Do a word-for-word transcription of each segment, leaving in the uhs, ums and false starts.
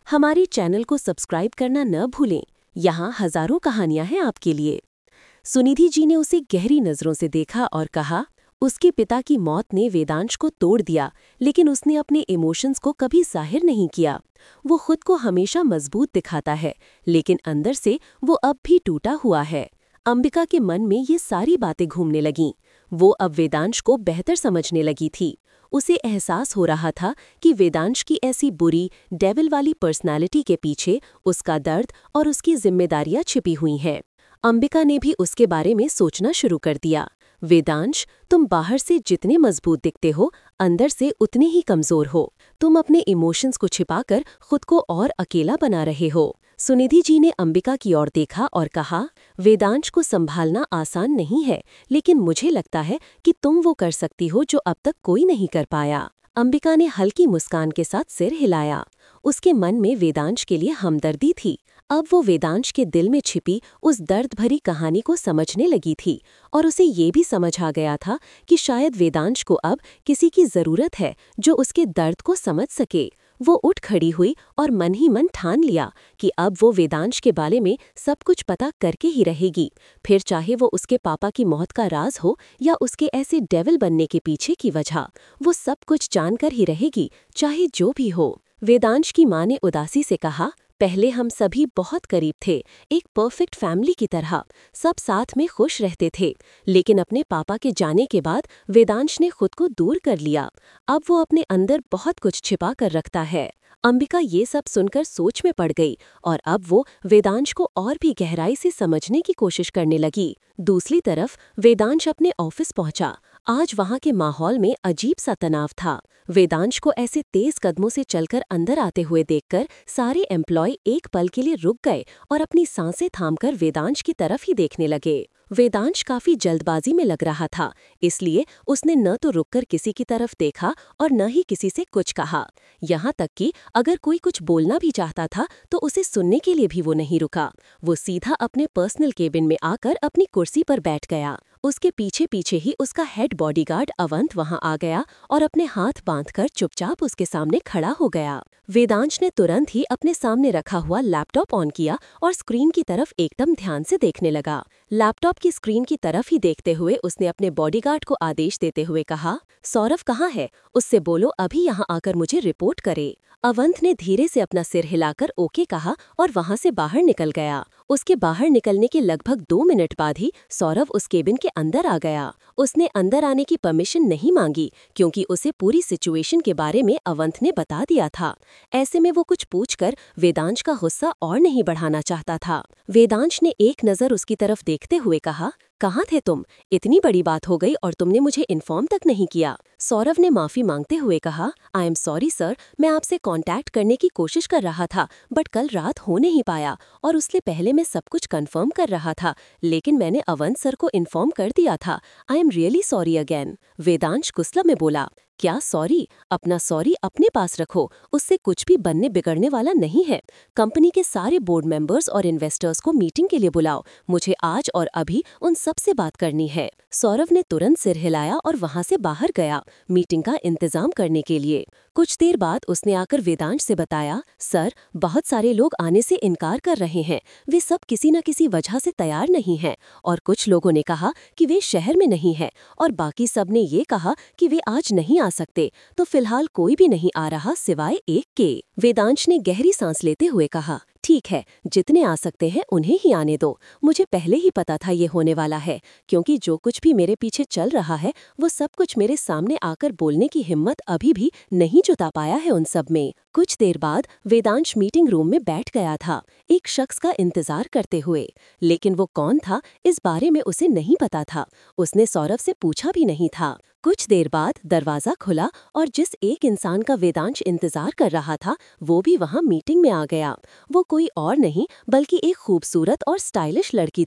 हमारे चैनल को सब्सक्राइब करना न भूलें। यहाँ हजारों कहानियां हैं आपके लिए। सुनिधि जी ने उसे गहरी नजरों से देखा और कहा, उसके पिता की मौत ने वेदांश को तोड़ दिया, लेकिन उसने अपने इमोशंस को कभी जाहिर नहीं किया। वो खुद को हमेशा मजबूत दिखाता है, लेकिन अंदर से वो अब भी टूटा हुआ है। अंबिका के मन में ये सारी बातें घूमने लगीं। वो अब वेदांश को बेहतर समझने लगी थी। उसे एहसास हो रहा था कि वेदांश की ऐसी बुरी, डेविल वाली पर्सनालिटी के पीछे उसका दर्द और उसकी जिम्मेदारियां छिपी हुई हैं। अंबिका ने भी उसके बारे में सोचना शुरू कर दिया। वेदांश, तुम बाहर से जितने मजबूत दिखते हो, अंदर से उतने ही कमजोर हो। तुम अपने इमोशंस को छिपाकर खुद को और अकेला बना रहे हो। सुनिधि जी ने अंबिका की ओर देखा और कहा, वेदांश को संभालना आसान नहीं है, लेकिन मुझे लगता है कि तुम वो कर सकती हो जो अब तक कोई नहीं कर पाया। अंबिका ने हल्की मुस्कान के साथ सिर हिलाया। उसके मन में वेदांश के लिए हमदर्दी थी। अब वो वेदांश के दिल में छिपी उस दर्द भरी कहानी को समझने लगी थी, और उसे ये भी समझ आ गया था कि शायद वेदांश को अब किसी की जरूरत है जो उसके दर्द को समझ सके। वो उठ खड़ी हुई और मन ही मन ठान लिया कि अब वो वेदांश के बारे में सब कुछ पता करके ही रहेगी, फिर चाहे वो उसके पापा की मौत का राज हो या उसके ऐसे डेविल बनने के पीछे की वजह। वो सब कुछ जानकर ही रहेगी, चाहे जो भी हो। वेदांश की माँ ने उदासी से कहा, पहले हम सभी बहुत करीब थे, एक परफेक्ट फैमिली की तरह, सब साथ में खुश रहते थे। लेकिन अपने पापा के जाने के बाद वेदांश ने खुद को दूर कर लिया। अब वो अपने अंदर बहुत कुछ छिपा कर रखता है। अंबिका ये सब सुनकर सोच में पड़ गई, और अब वो वेदांश को और भी गहराई से समझने की कोशिश करने लगी। दूसरी तरफ वेदांश अपने ऑफिस पहुंचा। आज वहां के माहौल में अजीब सा तनाव था। वेदांश को ऐसे तेज कदमों से चलकर अंदर आते हुए देखकर सारे एम्प्लॉय एक पल के लिए रुक गए और अपनी सांसें थामकर वेदांश की तरफ ही देखने लगे। वेदांश काफी जल्दबाजी में लग रहा था, इसलिए उसने न तो रुककर किसी की तरफ देखा और न ही किसी से कुछ कहा। यहाँ तक कि अगर कोई कुछ बोलना भी चाहता था तो उसे सुनने के लिए भी वो नहीं रुका। वो सीधा अपने पर्सनल केबिन में आकर अपनी कुर्सी पर बैठ गया। उसके पीछे पीछे ही उसका हेड बॉडीगार्ड अवंत वहां आ गया और अपने हाथ बांधकर चुपचाप उसके सामने खड़ा हो गया। वेदांश ने तुरंत ही अपने सामने रखा हुआ लैपटॉप ऑन किया और स्क्रीन की तरफ एकदम ध्यान से देखने लगा। लैपटॉप की स्क्रीन की तरफ ही देखते हुए उसने अपने बॉडीगार्ड को आदेश देते हुए कहा, सौरभ कहाँ है? उससे बोलो अभी यहाँ आकर मुझे रिपोर्ट करे। अवंत ने धीरे से अपना सिर हिलाकर ओके कहा और वहां से बाहर निकल गया। उसके बाहर निकलने के लगभग दो मिनट बाद ही सौरभ उस केबिन के अंदर आ गया। उसने अंदर आने की परमिशन नहीं मांगी, क्योंकि उसे पूरी सिचुएशन के बारे में अवंत ने बता दिया था। ऐसे में वो कुछ पूछकर वेदांश का गुस्सा और नहीं बढ़ाना चाहता था। वेदांश ने एक नज़र उसकी तरफ देखते हुए कहा, कहाँ थे तुम? इतनी बड़ी बात हो गई और तुमने मुझे इन्फॉर्म तक नहीं किया। सौरभ ने माफी मांगते हुए कहा, आई एम सॉरी सर, मैं आपसे कांटेक्ट करने की कोशिश कर रहा था, बट कल रात हो नहीं पाया और उससे पहले मैं सब कुछ कंफर्म कर रहा था, लेकिन मैंने अवंत सर को इन्फॉर्म कर दिया था। I am really sorry again. Vedansh गुस्सा में बोला, क्या सॉरी? अपना सॉरी अपने पास रखो, उससे कुछ भी बनने बिगड़ने वाला नहीं है। कंपनी के सारे बोर्ड मेंबर्स और इन्वेस्टर्स को मीटिंग के लिए बुलाओ, मुझे आज और अभी उन सब से बात करनी है। सौरभ ने तुरंत सिर हिलाया और वहां से बाहर गया मीटिंग का इंतजाम करने के लिए। कुछ देर बाद उसने आकर वेदांश से बताया, सर, बहुत सारे लोग आने से इनकार कर रहे हैं, वे सब किसी न किसी वजह से तैयार नहीं हैं, और कुछ लोगों ने कहा कि वे शहर में नहीं हैं, और बाकी सब ने ये कहा कि वे आज नहीं आ सकते, तो फिलहाल कोई भी नहीं आ रहा सिवाय एक के। वेदांश ने गहरी सांस लेते हुए कहा, ठीक है, जितने आ सकते हैं उन्हें ही आने दो। मुझे पहले ही पता था ये होने वाला है, क्योंकि जो कुछ भी मेरे पीछे चल रहा है वो सब कुछ मेरे सामने आकर बोलने की हिम्मत अभी भी नहीं जुटा पाया है उन सब में। कुछ देर बाद वेदांश मीटिंग रूम में बैठ गया था, एक शख्स का इंतजार करते हुए, लेकिन वो कौन था इस बारे में उसे नहीं पता था। उसने सौरभ से पूछा भी नहीं था। कुछ देर बाद दरवाजा खुला और जिस एक इंसान का वेदांश इंतजार कर रहा था वो भी वहां मीटिंग में आ गया। वो कोई और नहीं बल्कि एक खूबसूरत और स्टाइलिश लड़की थी,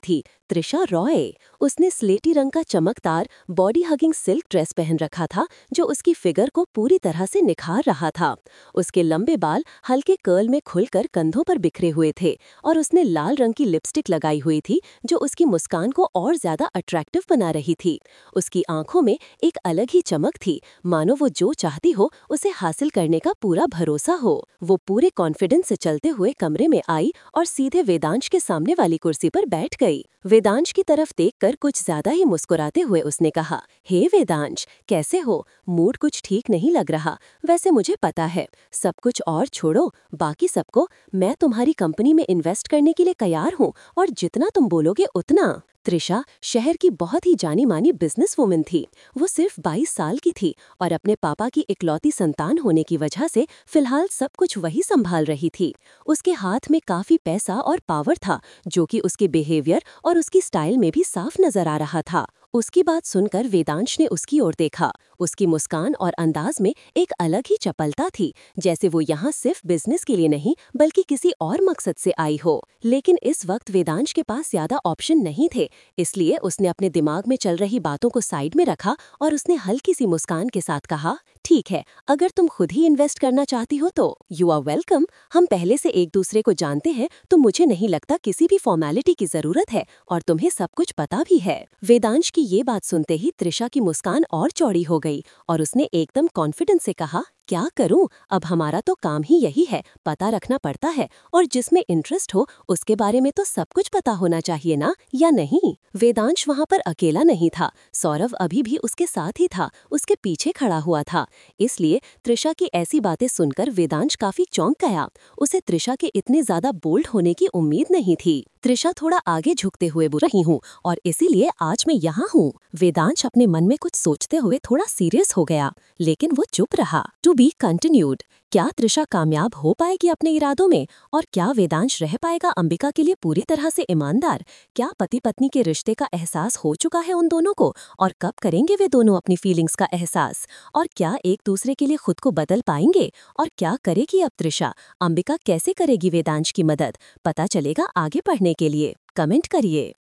त्रिशा रॉय। उसने स्लेटी रंग का चमकदार बॉडी हगिंग सिल्क ड्रेस पहन रखा था जो उसकी फिगर को पूरी तरह से निखार रहा था। उसके लंबे बाल हल्के कर्ल में खुलकर कंधों पर बिखरे हुए थे और उसने लाल रंग की लिपस्टिक लगाई हुई थी जो उसकी मुस्कान को और ज्यादा अट्रैक्टिव बना रही थी। उसकी आंखों में एक अलग ही चमक थी, मानो वो जो चाहती हो उसे हासिल करने का पूरा भरोसा हो। वो पूरे कॉन्फिडेंस से चलते हुए कमरे में आई और सीधे वेदांश के सामने वाली कुर्सी पर बैठ गई। वेदांश की तरफ देखकर कुछ ज्यादा ही मुस्कुराते हुए उसने कहा, हे वेदांश, कैसे हो? मूड कुछ ठीक नहीं लग रहा। वैसे मुझे पता है, सब कुछ और छोड़ो, बाकी सबको, मैं तुम्हारी कंपनी में इन्वेस्ट करने के लिए तैयार हूँ और जितना तुम बोलोगे उतना। त्रिशा शहर की बहुत ही जानी मानी बिजनेस वुमन थी। वो सिर्फ बाईस साल की थी और अपने पापा की इकलौती संतान होने की वजह से फिलहाल सब कुछ वही संभाल रही थी। उसके हाथ में काफी पैसा और पावर था जो कि उसके बिहेवियर और उसकी स्टाइल में भी साफ नजर आ रहा था। उसकी बात सुनकर वेदांश ने उसकी ओर देखा। उसकी मुस्कान और अंदाज में एक अलग ही चपलता थी, जैसे वो यहाँ सिर्फ बिजनेस के लिए नहीं बल्कि किसी और मकसद से आई हो। लेकिन इस वक्त वेदांश के पास ज्यादा ऑप्शन नहीं थे, इसलिए उसने अपने दिमाग में चल रही बातों को साइड में रखा और उसने हल्की सी मुस्कान के साथ कहा, ठीक है, अगर तुम खुद ही इन्वेस्ट करना चाहती हो तो यू आर वेलकम। हम पहले से एक दूसरे को जानते हैं तो मुझे नहीं लगता किसी भी फॉर्मेलिटी की जरूरत है और तुम्हें सब कुछ पता भी है। वेदांश की ये बात सुनते ही त्रिशा की मुस्कान और चौड़ी हो गई और उसने एकदम कॉन्फिडेंस से कहा, क्या करूं, अब हमारा तो काम ही यही है, पता रखना पड़ता है और जिसमें इंटरेस्ट हो उसके बारे में तो सब कुछ पता होना चाहिए ना, या नहीं? वेदांश वहां पर अकेला नहीं था, सौरव अभी भी उसके साथ ही था, उसके पीछे खड़ा हुआ था। इसलिए त्रिशा की ऐसी बातें सुनकर वेदांश काफी चौंक गया। उसे त्रिशा के इतने ज्यादा बोल्ड होने की उम्मीद नहीं थी। त्रिशा थोड़ा आगे झुकते हुए बोल रही हूँ और इसीलिए आज मैं यहाँ हूँ। वेदांश अपने मन में कुछ सोचते हुए थोड़ा सीरियस हो गया, लेकिन वो चुप रहा। To be continued. क्या त्रिशा कामयाब हो पाएगी अपने इरादों में? और क्या वेदांश रह पाएगा अंबिका के लिए पूरी तरह से ईमानदार? क्या पति पत्नी के रिश्ते का एहसास हो चुका है उन दोनों को? और कब करेंगे वे दोनों अपनी फीलिंग्स का एहसास? और क्या एक दूसरे के लिए खुद को बदल पाएंगे? और क्या करेगी अब त्रिशा? अंबिका कैसे करेगी वेदांश की मदद? पता चलेगा आगे पढ़ने के लिए। कमेंट करिए।